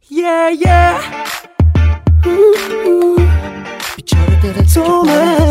Yeah yeah بیچاره دل تو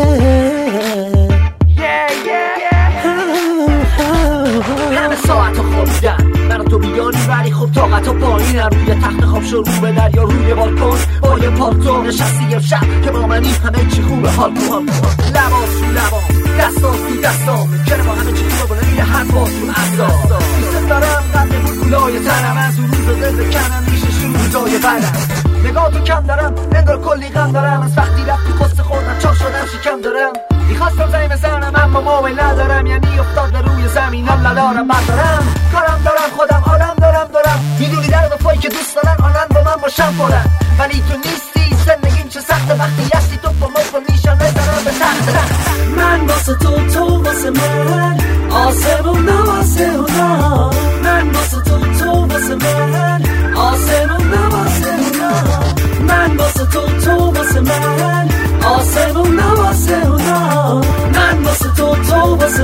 همه ساعت ها خوابیدن من تو بیانی ولی خب طاقت ها پایینن روی تخت خواب شو رو به دریا روی بالکن با یه پالتو نشستی یه شب که با منی همه چی خوبه حال کن لباس رو لباس دستاس تو دستام که با همه چی خوبه بلنی هر بازون عزا دوست دارم قبل گلای تنم از اون روز دل بکنم میشه روزای بدم نگاه تو کم دارم انگار کلی غم دارم از وقتی رفتی قصه خوردم چاق شدم شکم دارم میخواستم زنی بزنم اما موبایل ندارم یعنی افتاد روی زمینم ندارم بردارم کارم دارم خودم آدم دارم میدونی در وفایی که دوست دارن آنن با من باشم پرن ولی تو نیستی زندگیم چه سخته وقتی هستی تو با ما نیشان بزنم به تخت من واسه تو واسه من آسمون واسه اونا من واسه تو واسه من آسمون واسه اونا من واسه تو واسه من آسمون واسه اونا من واسه تو واسه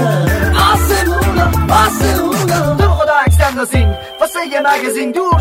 من آسمون واسه اونا تو خدا عکس اندازین واسه یه مگزین دور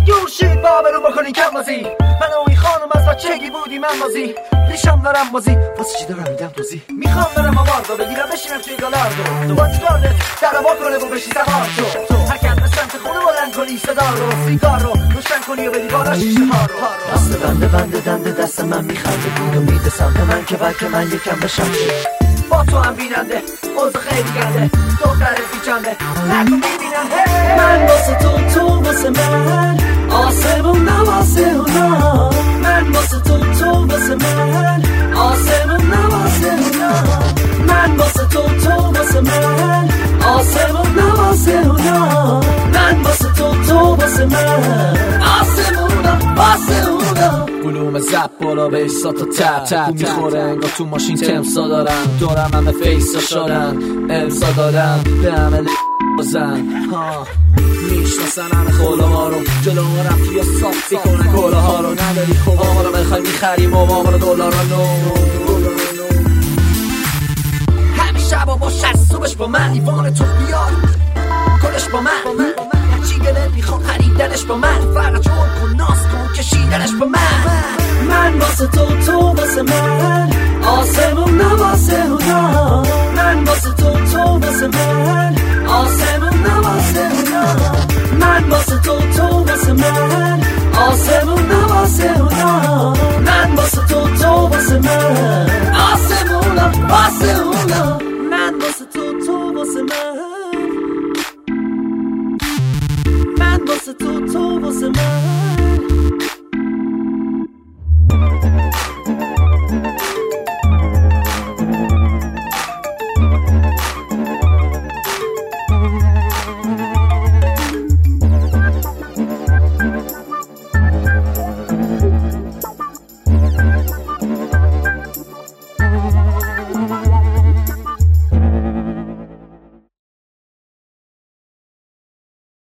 شید با برو بکنین کم بازی من و این خانم از بچگی بودی من بازی ریشم دارم بازی واسه چی دارم میدم توضیح میخوام برم آواردو بگیرم بشینم توی گالاردو با چیکارده در با کنه و بشی سوار تو حرکت به سمت خونه بلند کنی صدا رو سیگار رو روشن کنی و بدی بالا شیشه ها رو دست بنده دنده دست من میخنده بود و میده سمت من که بلکه من یکم بشم با تو هم بیننده اوضاع خیلی گنده دخترت بیچنده نکن میبینم من واسه تو واسه من آسمون واسه اونا من واسه تو واسه من آسمون واسه اونا من واسه تو واسه من آسمون واسه اونا من واسه تو واسه من آسمون واسه اونا بلوم زب بالا به ایسا تا تب میخوره انگار تو ماشین تمسا دارم دورم همه فیسا شدن امسا دارم به همه بزن میشناسن همه خوله ها رو جلو رفتی یا صاف بیکنه کوله ها رو نداری خوب آقا رو بخوای میخریم و آقا رو دلار رو همه شبا با شست صبحش با من ایوان تو بیار کلش با من هرچی دلت میخوام خریدنش با من فقط جور کن ناز کن کشیدنش با من واسه تو واسه من آسمون واسه اونا من واسه تو واسه من آسمون واسه اونا من واسه تو